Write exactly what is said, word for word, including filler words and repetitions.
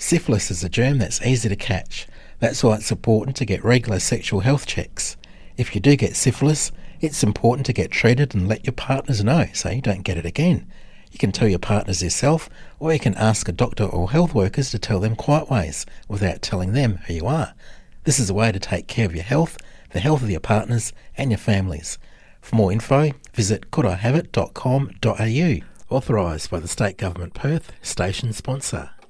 Syphilis is a germ that's easy to catch. That's why it's important to get regular sexual health checks. If you do get syphilis, it's important to get treated and let your partners know so you don't get it again. You can tell your partners yourself, or you can ask a doctor or health workers to tell them quiet ways without telling them who you are. This is a way to take care of your health, the health of your partners and your families. For more info, visit could I have it dot com dot a u. Authorised by the State Government Perth, station sponsor.